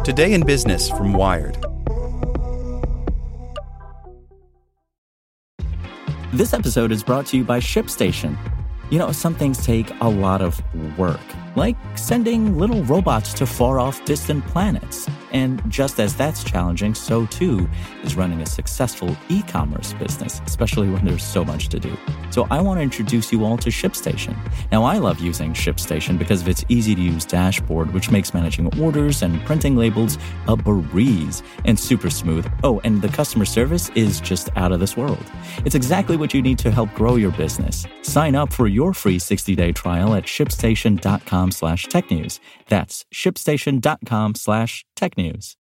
Today in Business from Wired. This episode is brought to you by ShipStation. You know, some things take a lot of work, like sending little robots to far-off distant planets. And just as that's challenging, so too is running a successful e-commerce business, especially when there's so much to do. So I want to introduce you all to ShipStation. Now, I love using ShipStation because of its easy-to-use dashboard, which makes managing orders and printing labels a breeze and super smooth. Oh, and the customer service is just out of this world. It's exactly what you need to help grow your business. Sign up for your free 60-day trial at shipstation.com/technews. That's shipstation.com/technews.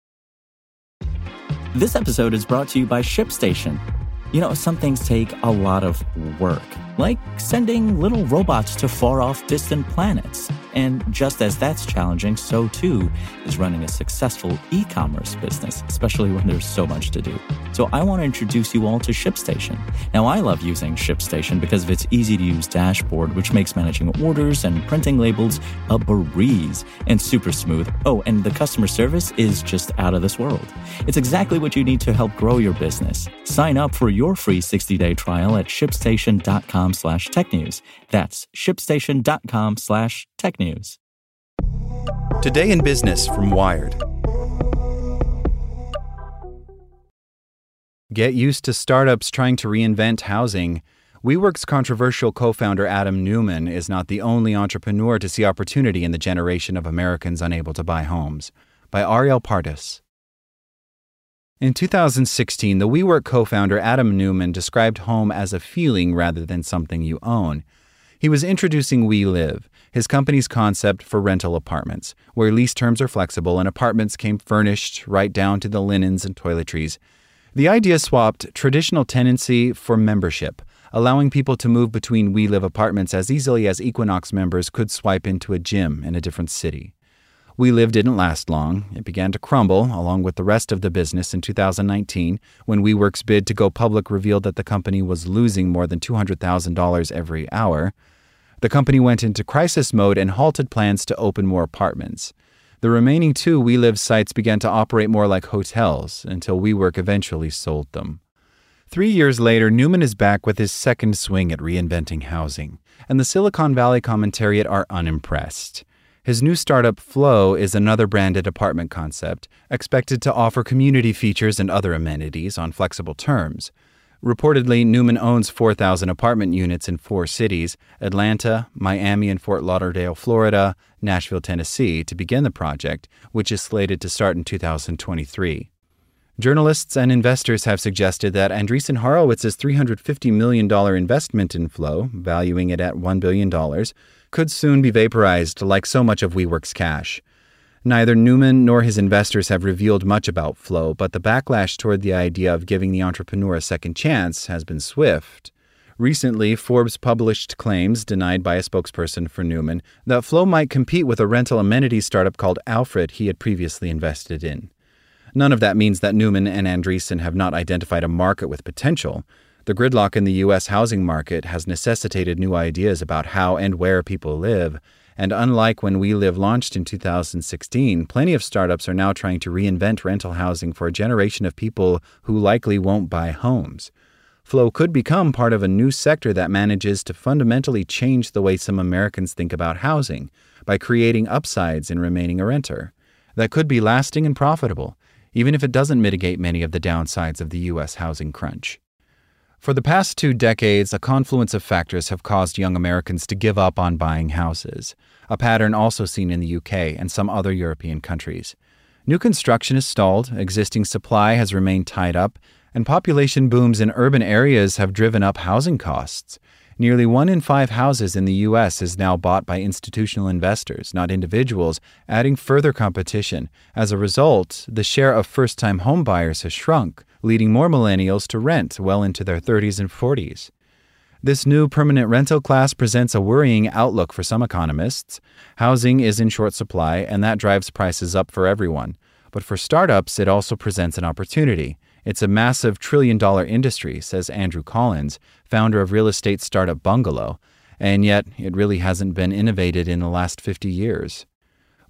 This episode is brought to you by ShipStation. You know, some things take a lot of work, like sending little robots to far-off distant planets. And just as that's challenging, so too is running a successful e-commerce business, especially when there's so much to do. So I want to introduce you all to ShipStation. Now, I love using ShipStation because of its easy-to-use dashboard, which makes managing orders and printing labels a breeze and super smooth. Oh, and the customer service is just out of this world. It's exactly what you need to help grow your business. Sign up for your free 60-day trial at shipstation.com/technews. That's shipstation.com/technews. Today in Business from Wired. Get used to startups trying to reinvent housing. WeWork's controversial co-founder Adam Neumann is not the only entrepreneur to see opportunity in the generation of Americans unable to buy homes. By Ariel Pardis. In 2016, the WeWork co-founder Adam Neumann described home as a feeling rather than something you own. He was introducing WeLive, his company's concept for rental apartments, where lease terms are flexible and apartments came furnished right down to the linens and toiletries. The idea swapped traditional tenancy for membership, allowing people to move between WeLive apartments as easily as Equinox members could swipe into a gym in a different city. WeLive didn't last long. It began to crumble, along with the rest of the business, in 2019, when WeWork's bid to go public revealed that the company was losing more than $200,000 every hour. The company went into crisis mode and halted plans to open more apartments. The remaining two WeLive sites began to operate more like hotels until WeWork eventually sold them. 3 years later, Neumann is back with his second swing at reinventing housing, and the Silicon Valley commentariat are unimpressed. His new startup, Flow, is another branded apartment concept, expected to offer community features and other amenities on flexible terms. Reportedly, Neumann owns 4,000 apartment units in 4 cities, Atlanta, Miami and Fort Lauderdale, Florida, Nashville, Tennessee, to begin the project, which is slated to start in 2023. Journalists and investors have suggested that Andreessen Horowitz's $350 million investment in Flow, valuing it at $1 billion, could soon be vaporized like so much of WeWork's cash. Neither Neumann nor his investors have revealed much about Flow, but the backlash toward the idea of giving the entrepreneur a second chance has been swift. Recently, Forbes published claims, denied by a spokesperson for Neumann, that Flow might compete with a rental amenities startup called Alfred he had previously invested in. None of that means that Neumann and Andreessen have not identified a market with potential. The gridlock in the U.S. housing market has necessitated new ideas about how and where people live, and unlike when WeLive launched in 2016, plenty of startups are now trying to reinvent rental housing for a generation of people who likely won't buy homes. Flow could become part of a new sector that manages to fundamentally change the way some Americans think about housing by creating upsides in remaining a renter. That could be lasting and profitable, even if it doesn't mitigate many of the downsides of the U.S. housing crunch. For the past 2 decades, a confluence of factors have caused young Americans to give up on buying houses, a pattern also seen in the UK and some other European countries. New construction is stalled, existing supply has remained tied up, and population booms in urban areas have driven up housing costs. Nearly 1 in 5 houses in the U.S. is now bought by institutional investors, not individuals, adding further competition. As a result, the share of first-time home buyers has shrunk, leading more millennials to rent well into their 30s and 40s. This new permanent rental class presents a worrying outlook for some economists. Housing is in short supply, and that drives prices up for everyone. But for startups, it also presents an opportunity. It's a massive trillion-dollar industry, says Andrew Collins, founder of real estate startup Bungalow, and yet it really hasn't been innovated in the last 50 years.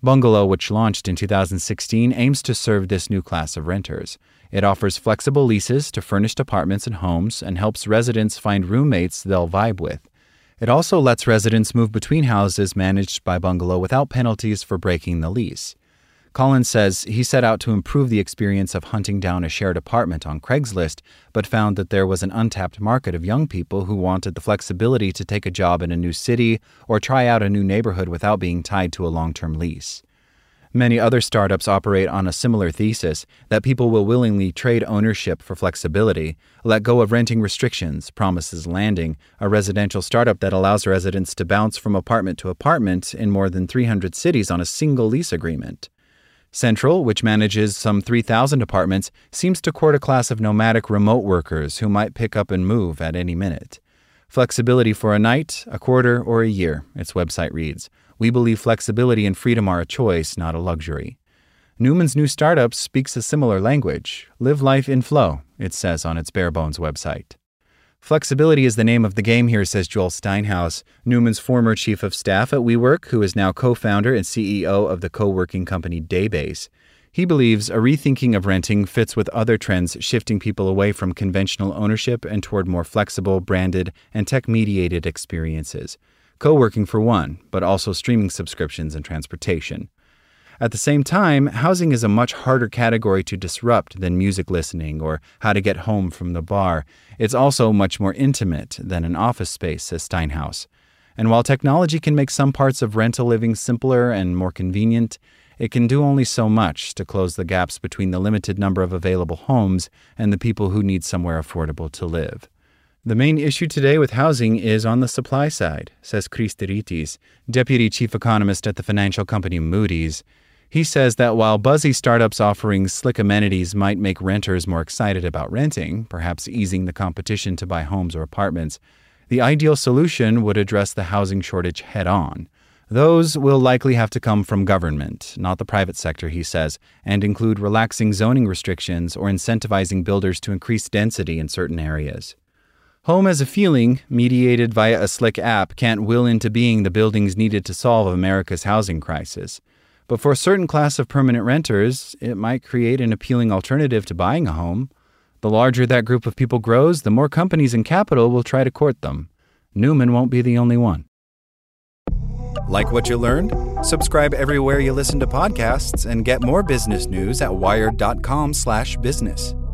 Bungalow, which launched in 2016, aims to serve this new class of renters. It offers flexible leases to furnished apartments and homes and helps residents find roommates they'll vibe with. It also lets residents move between houses managed by Bungalow without penalties for breaking the lease. Collins says he set out to improve the experience of hunting down a shared apartment on Craigslist, but found that there was an untapped market of young people who wanted the flexibility to take a job in a new city or try out a new neighborhood without being tied to a long-term lease. Many other startups operate on a similar thesis that people will willingly trade ownership for flexibility, let go of renting restrictions, promises Landing, a residential startup that allows residents to bounce from apartment to apartment in more than 300 cities on a single lease agreement. Central, which manages some 3,000 apartments, seems to court a class of nomadic remote workers who might pick up and move at any minute. Flexibility for a night, a quarter, or a year, its website reads. We believe flexibility and freedom are a choice, not a luxury. Newman's new startup speaks a similar language. Live life in flow, it says on its bare-bones website. Flexibility is the name of the game here, says Joel Steinhaus, Newman's former chief of staff at WeWork, who is now co-founder and CEO of the co-working company Daybase. He believes a rethinking of renting fits with other trends shifting people away from conventional ownership and toward more flexible, branded, and tech-mediated experiences. Co-working for one, but also streaming subscriptions and transportation. At the same time, housing is a much harder category to disrupt than music listening or how to get home from the bar. It's also much more intimate than an office space, says Steinhaus. And while technology can make some parts of rental living simpler and more convenient, it can do only so much to close the gaps between the limited number of available homes and the people who need somewhere affordable to live. The main issue today with housing is on the supply side, says Chris Teritis, deputy chief economist at the financial company Moody's. He says that while buzzy startups offering slick amenities might make renters more excited about renting, perhaps easing the competition to buy homes or apartments, the ideal solution would address the housing shortage head-on. Those will likely have to come from government, not the private sector, he says, and include relaxing zoning restrictions or incentivizing builders to increase density in certain areas. Home as a feeling, mediated via a slick app, can't will into being the buildings needed to solve America's housing crisis. But for a certain class of permanent renters, it might create an appealing alternative to buying a home. The larger that group of people grows, the more companies and capital will try to court them. Newman won't be the only one. Like what you learned? Subscribe everywhere you listen to podcasts and get more business news at wired.com/business.